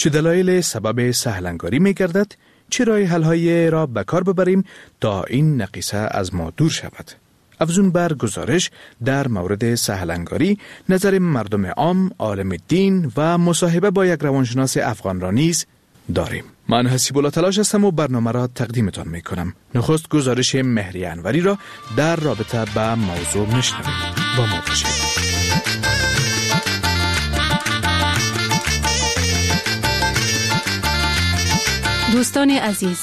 چه دلایل سبب سهلنگاری می گردد؟ چه راه حل‌هایی را به کار ببریم تا این نقیصه از ما دور شود؟ افزون بر گزارش در مورد سهلنگاری، نظر مردم عام، عالم دین و مصاحبه با یک روانشناس افغان را نیز داریم. من حسیب الله تلاش هستم و برنامه را تقدیمتان می کنم. نخست گزارش مهری انوری را در رابطه با موضوع میشنویم. با ما باشید. دوستان عزیز،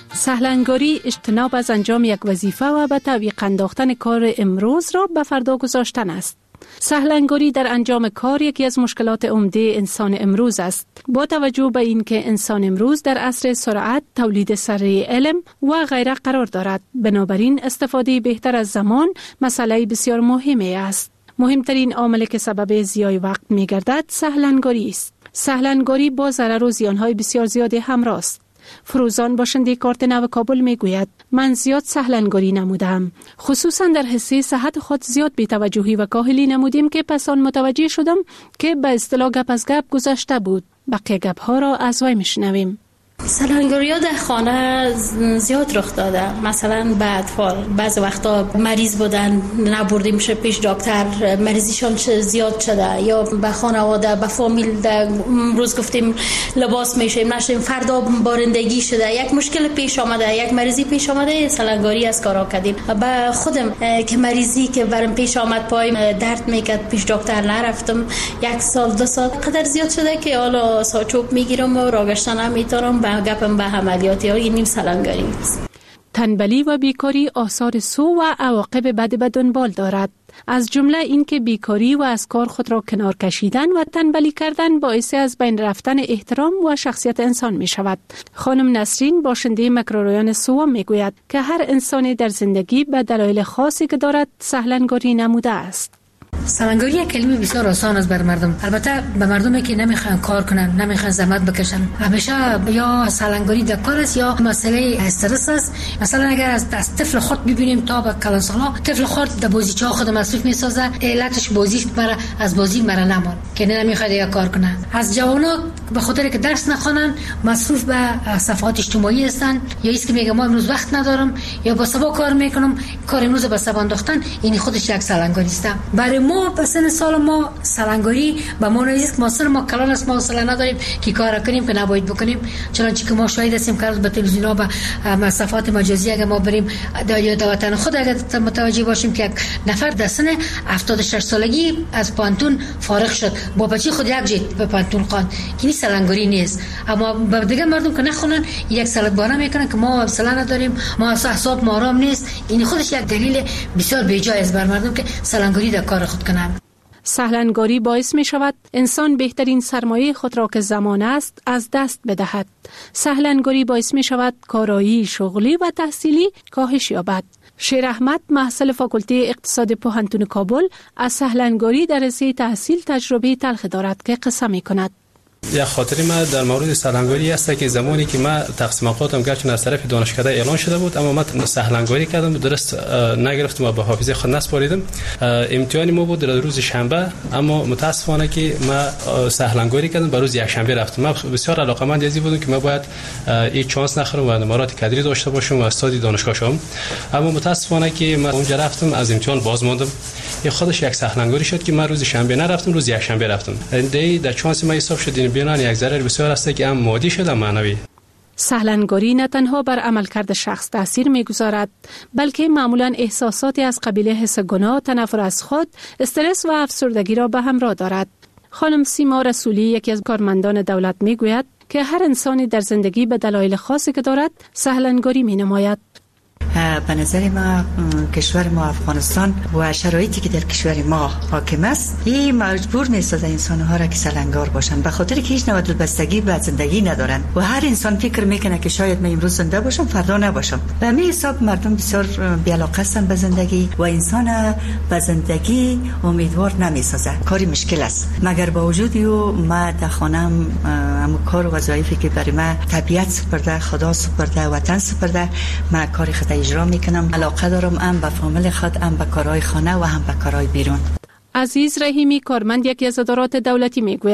سهلنگاری اجتناب از انجام یک وظیفه و به تعویق انداختن کار امروز را به فردا گذاشتن است. سهلنگاری در انجام کار یکی از مشکلات عمده انسان امروز است. با توجه به اینکه انسان امروز در عصر سرعت، تولید سریع علم و غیره قرار دارد، بنابراین استفاده بهتر از زمان مسئله بسیار مهمی است. مهمترین عامل که سبب ضیاع وقت می‌گردد سهلنگاری است. سهلنگاری با ضرر و زیان‌های بسیار زیادی همراه است. فروزان باشنده کارت نو کابل میگوید من زیاد سهلنگاری نمودم، خصوصا در حصه صحت خود زیاد بی‌توجهی و کاهلی نمودیم که پس آن متوجه شدم که به اصطلاح گپ از گپ گذشته بود. بقیه گپ ها را از وی میشنویم. سهلنگاری ها در خانه زیاد رخ داده. مثلا به اطفال بعض وقتا مریض بودن نبردیم میشه پیش دکتر، مریضیشان زیاد شده، یا به خانواده به فامیل روز گفتیم لباس میشیم نشیم فردا بارندگی شده، یک مشکل پیش آمده، یک مریضی پیش آمده، سهلنگاری از کارا کردیم. به خودم که مریضی که برام پیش آمد پایم درد میکرد پیش دکتر نرفتم، یک سال دو سال قدر زیاد شده که حالا ساچوب میگیرم و راگشتن نمیتونم گپم به عملیاتی های این سهلنگاری است. تنبلی و بیکاری آثار سو و عواقب بد به دنبال دارد. از جمله این که بیکاری و از کار خود را کنار کشیدن و تنبلی کردن باعث از بین رفتن احترام و شخصیت انسان می شود. خانم نسرین باشنده مکروریان سو می گوید که هر انسان در زندگی به دلایل خاصی که دارد سهلنگاری نموده است. سهلنگاری یک کلمه بسیار آسان است بر مردم، البته به مردمی که نمیخوان کار کنن، نمیخوان زحمت بکشن، همیشه یا سهلنگاری در کار است یا مسئله استرس است. مثلا اگر از طفل خود ببینیم تا به کلان سالا، طفل خود در بازیچه خود مصروف میسازه، علتش بازیش برای از بازی مرا نمان که نمیخواد یا کار کنه. از جوانا به خاطر که درس نخوانن مصروف به صفحات اجتماعی هستن، یا ایست که میگه ما امروز وقت ندارم یا با سبا کار میکنم، کار امروز به سبا انداختن، این خودش یک سهلنگاری است. برای ما پسن سال ما سهلنگاری به ما نیست که ما کلان است، ما حوصله نداریم که کار کنیم که نباید بکنیم، چنانچه که ما شاهد هستیم که به تلویزیون ها به صفحات مجازی اگر ما بریم در وطن خود اگر متوجه باشیم که یک نفر در سن 76 سالگی از پانتون فارغ شد، با بچه خود یک جیت به پانتون خواند، این سهلنگاری نیست. اما به دیگه مردم که نخونن یک سالت بانه میکنن که ما حوصله نداریم، ما اعصاب ما آرام نیست، این خودش یک دلیل بسیار بی‌جای است بر مردم که سهلنگاری در کار خود کنن. سهلنگاری باعث می شود انسان بهترین سرمایه خود را که زمان است از دست بدهد. سهلنگاری باعث می شود کارایی شغلی و تحصیلی کاهش یابد. شیر احمد محصل فاکولته اقتصاد پوهنتون کابل از سهلنگاری در حوزه تحصیل تجربه تلخ دارد که قصه می کند. یک خاطری ما در مورد سهلنگاری است که زمانی که ما تقسیم اوقاتم گرچه از طرف دانشکده اعلان شده بود اما من سهلنگاری کردم، درست نگرفتم و به حافظه خود نسپاریدم. امتحان ما بود در روز شنبه، اما متاسفانه که ما سهلنگاری کردم به روز یک شنبه رفتم. من بسیار علاقه‌مند ازی بودم که ما باید این چانس نخورم و نمرات کادری داشته باشم و استادی دانشگاه شوم، اما متاسفانه که من اونجا رفتم از امتحان باز ماندم. این خودش یک سهلنگاری شد که من روز شنبه نرفتم، روز یک شنبه رفتم. در چانس ما حساب شد بیان یک ضرر بسیار است که هم مادی شد هم معنوی. سهلنگاری نه تنها بر عملکرد شخص تاثیر می‌گذارد، بلکه معمولاً احساساتی از قبیل حس گناه، تنفر از خود، استرس و افسردگی را به همراه دارد. خانم سیما رسولی یکی از کارمندان دولت می‌گوید که هر انسانی در زندگی به دلایل خاصی که دارد سهلنگاری می‌نماید. به نظر ما کشور ما افغانستان و شرایطی که در کشور ما حاکم است این مجبور می‌سازه انسان‌ها را که سهلنگار باشند، به خاطر که هیچ نوع دلبستگی به زندگی ندارند و هر انسان فکر میکنه که شاید من امروز زنده باشم فردا نباشم. به همین حساب مردم بسیار بی‌علاقه هستند به زندگی و انسان به زندگی امیدوار نمی‌سازه. کاری مشکل است، مگر با وجود او ما در خانه‌ام کار و وظایفی که برای ما طبیعت سپرده، خدا سپرده، وطن سپرده، ما کاری خود اجرا میکنم. علاقه دارم هم به فامیل خود، هم به کارهای خانه و هم به کارهای بیرون. عزیز رحیمی کارمند یکی از ادارات دولتی میگوید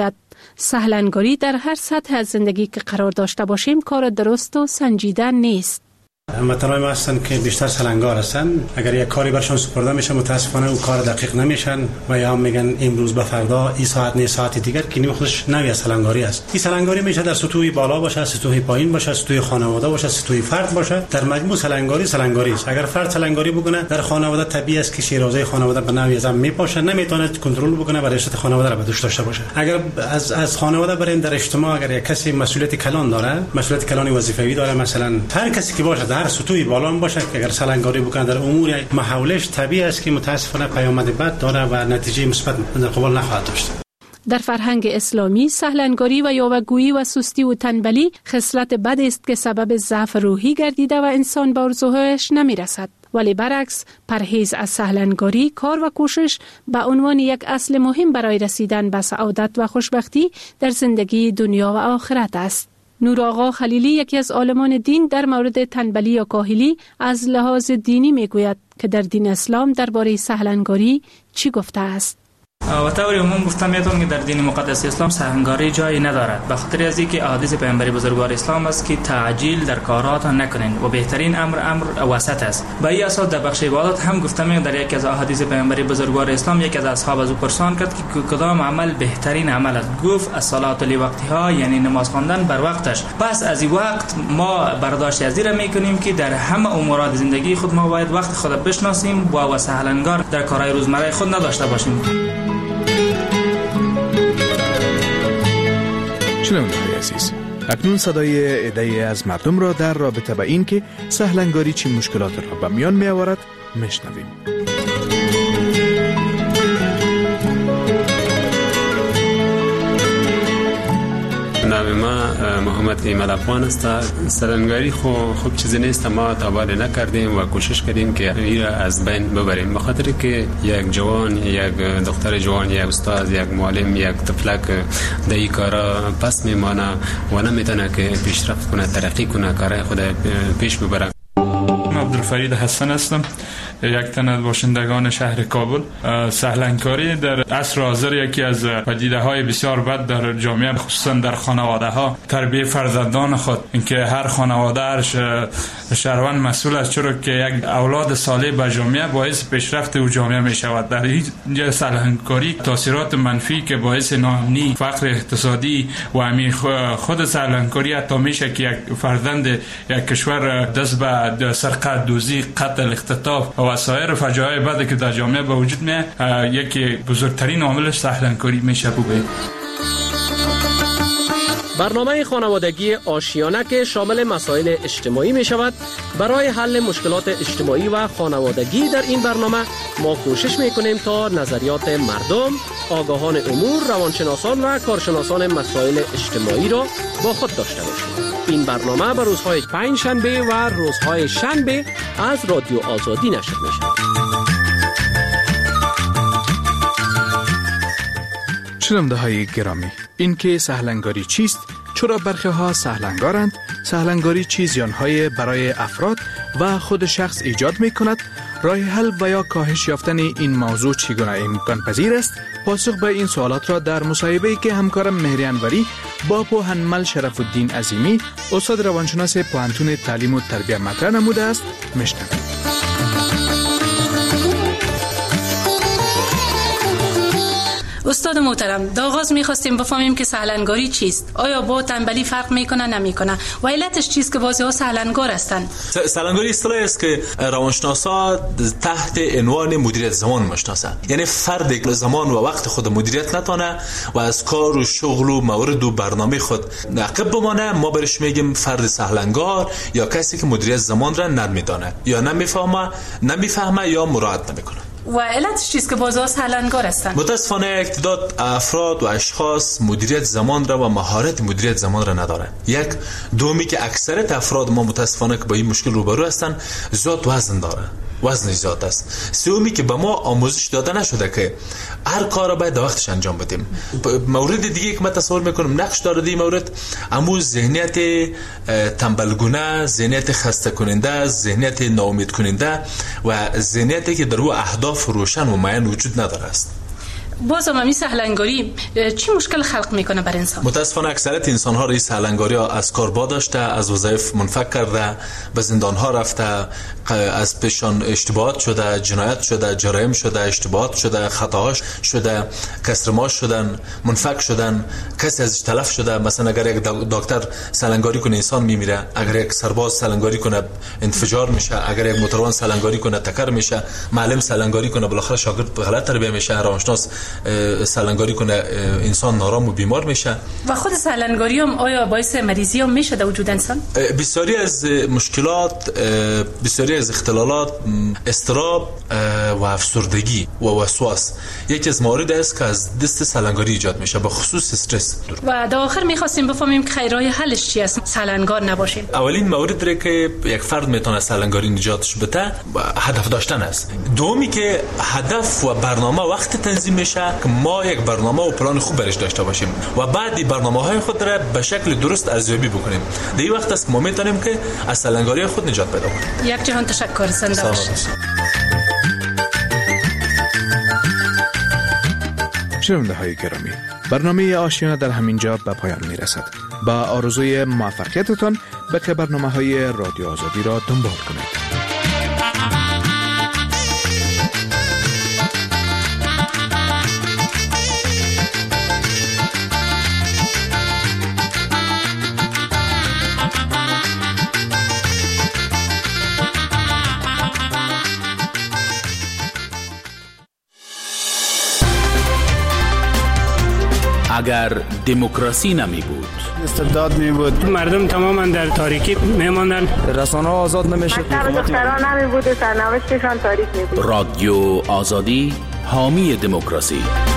سهلنگاری در هر سطح از زندگی که قرار داشته باشیم کار درست و سنجیده نیست. هموطنان ما هستن که بیشتر سهلنگار هستن. اگر یک کاری برشان سپرده میشه متاسفانه اون کار دقیق نمیشن و یا میگن امروز به فردا این ساعت نه ساعت دیگر که نیم خودش نوی از سهلنگاری است. این سهلنگاری میشه در سطوح بالا باشه، سطوح پایین باشه، سطوح خانواده باشه، سطوح فرد باشه. در مجموع سهلنگاری است. اگر فرد سهلنگاری بکنه در خانواده طبیعی است که شیرازه خانواده به نوی از هم میپاشه، نمیتونه کنترل بکنه و رشته خانواده را به دوش داشته باشه. اگر از خانواده برین در اجتماع اگر یک کسی مسئولیت کلان داره، مسئولیت کلان وظیفه‌ای داره، مثلا هر کسی که باشه در سطوح بالا باشه که اگر سهلنگاری بکنه در امور محولش طبیعی است که متاسفانه پیامد بد داره و نتیجه مثبت قبول نخواهد داشت. در فرهنگ اسلامی سهلنگاری و یاوه‌گویی و سستی و تنبلی خصلت بد است که سبب ضعف روحی گردیده و انسان به آرزوهایش نمیرسد. ولی برعکس پرهیز از سهلنگاری، کار و کوشش به عنوان یک اصل مهم برای رسیدن به سعادت و خوشبختی در زندگی دنیا و آخرت است. نور آقا خلیلی یکی از عالمان دین در مورد تنبلی یا کاهلی از لحاظ دینی میگوید که در دین اسلام درباره سهلنگاری چی گفته است. و طور عموم گفتم میتونم که در دین مقدس اسلام سهلنگاری جایی ندارد، به خاطر از اینکه احادیث پیامبر بزرگوار اسلام است که تعجیل در کارات نکنین و بهترین امر وسط است. به این اساس در بخش عبادات هم گفتم در یکی از احادیث پیامبر بزرگوار اسلام یک از اصحاب از او پرسان کرد که کدام عمل بهترین عمل است. گفت الصلاه لوقتها، یعنی نماز خواندن بر وقتش. پس از این وقت ما برداشت از این میکنیم که در همه امورات زندگی خود ما باید وقت خود بشناسیم و سهلنگار در کارهای روزمره خود نداشته باشیم. شنونده‌های عزیز، اکنون صدای عده‌ای از مردم را در رابطه با این که سهلنگاری چه مشکلات را به میان می آورد میشنویم. نام ما محمد ایمل افغان است. سهلنگاری خوب چیزی نیست، ما تا بالا نکردیم و کوشش کردیم که این را از بین ببریم، به خاطر که یک جوان، یک دختر جوان، یک استاد، یک معلم، یک طفلک در این کارا پس میمانه و نمیتونه که پیشرفت کنه، ترقی کنه، کارهای خود پیش ببره. عبدالفرید حسن هستم، یک تن از باشندگان شهر کابل. سهلنگاری در عصر حاضر یکی از پدیده‌های بسیار بد در جامعه، خصوصا در خانواده‌ها. تربیت فرزندان خود، اینکه هر خانواده هر شهروند مسئول است، چرا که یک اولاد صالح به جامعه باعث پیشرفت او جامعه می شود. در این سهلنگاری تاثیرات منفی که باعث ناامنی، فقر اقتصادی و همین خود سهلنگاری حتی میشه که یک فرزند یک کشور دست به سرقت، دزدی، قتل، اختطاف و سایر فجایع بعد که در جامعه به وجود میاد، یکی بزرگترین عاملش سهلنگاری میشه. برنامه خانوادگی آشیانه که شامل مسائل اجتماعی می شود. برای حل مشکلات اجتماعی و خانوادگی در این برنامه ما کوشش می کنیم تا نظریات مردم، آگاهان امور، روانشناسان و کارشناسان مسائل اجتماعی را با خود داشته باشیم. این برنامه به روزهای پنجشنبه و روزهای شنبه از رادیو آزادی نشر می شود. شنونده‌های گرامی، این که سهلنگاری چیست، چرا برخی ها سهلنگارند، سهلنگاری چه زیان‌های برای افراد و خود شخص ایجاد می‌کند، راه حل و یا کاهش یافتن این موضوع چگونه امکان پذیر است، پاسخ به این سوالات را در مصاحبه‌ای که همکارم مهری انوری با پوهنمل شرف الدین عظیمی، استاد روانشناس پوهنتون تعلیم و تربیت مطرح نموده است میشنویم. استاد محترم، در آغاز می‌خواستیم بفهمیم که سهلنگاری چیست؟ آیا با تنبلی فرق می‌کنه نمی‌کنه؟ و علتش چیست که بعضی‌ها سهلنگار هستند؟ سهلنگاری اصطلاحی است که روانشناسا تحت عنوان مدیریت زمان می‌شناسند. یعنی فردی که زمان و وقت خود مدیریت نتونه و از کار و شغل و موارد و برنامه خود عقب بمانه، ما برش میگیم فرد سهلنگار یا کسی که مدیریت زمان را نمی‌دونه یا نمی‌فهمه یا مراعات نمی‌کنه. و علتش چیست که بازار سهلنگار هستن؟ متاسفانه یک تعداد افراد و اشخاص مدیریت زمان را و مهارت مدیریت زمان را ندارند. یک دومی که اکثریت افراد ما متاسفانه که با این مشکل روبرو هستند، زیاد وزن دارند، وزن زیاد است. سومی که به ما آموزش داده نشده که هر کار را باید در وقتش انجام بدیم. مورد دیگه که من تصور میکنم نقش داره این مورد، امو ذهنیت تنبلگونه، ذهنیت خسته کننده، ذهنیت ناامید کننده و ذهنیتی که در او اهداف روشن و معین وجود نداره است. باز هم سهلنگاری چی مشکل خلق میکنه بر انسان؟ متاسفانه اکثریت انسان ها رئیس سهلنگاری ها از کار داشته، از وظایف منفک کرده، به زندان ها رفته، از پیشان اشتباهات شده، جنایت شده، جرایم شده، اشتباهات شده، خطاهاش شده، کسرماش شدن، منفک شدن، کسی ازش تلف شده. مثلا اگر یک دکتر سهلنگاری کنه انسان میمیره، اگر یک سرباز سهلنگاری کنه انفجار میشه، اگر یک موتروان سهلنگاری کنه تکر میشه، معلم سهلنگاری کنه بالاخره شاگرد غلط تربیه میشه، روانشناس سهلنگاری کنه انسان نارام و بیمار میشه. و خود سهلنگاری هم آیا باعث مریضی هم میشه در وجود انسان؟ بسیاری از مشکلات، بسیاری از اختلالات، اضطراب و افسردگی و وسواس یکی از موارد است که از دست سهلنگاری ایجاد میشه، به خصوص استرس. و در آخر میخواستیم بفهمیم که خیرای حلش چی است سهلنگار نباشیم. اولین موردی که یک فرد میتونه سهلنگاری نجاتش بده هدف داشتن است. دومی که هدف و برنامه وقت تنظیم میشه که ما یک برنامه و پلان خوب برش داشته باشیم و بعد برنامه‌های خود را به شکل درست ارزیابی بکنیم. در این وقت است که ما میتونیم که از سهلنگاری خود نجات پیدا کنیم. یک جهان تشکر. زنده باشید. شنونده های گرامی، برنامه آشیانه در همین جا به پایان می رسد. با آرزوی موفقیتتان به برنامه های رادیو آزادی را دنبال کنید. اگر دموکراسی نمی بود، استبداد می بود، مردم تماما در تاریکی می ماندن، رسانه ها آزاد نمی شد، دختران نمی بود و سرنوشتشان تاریک می بود. رادیو آزادی حامی دموکراسی.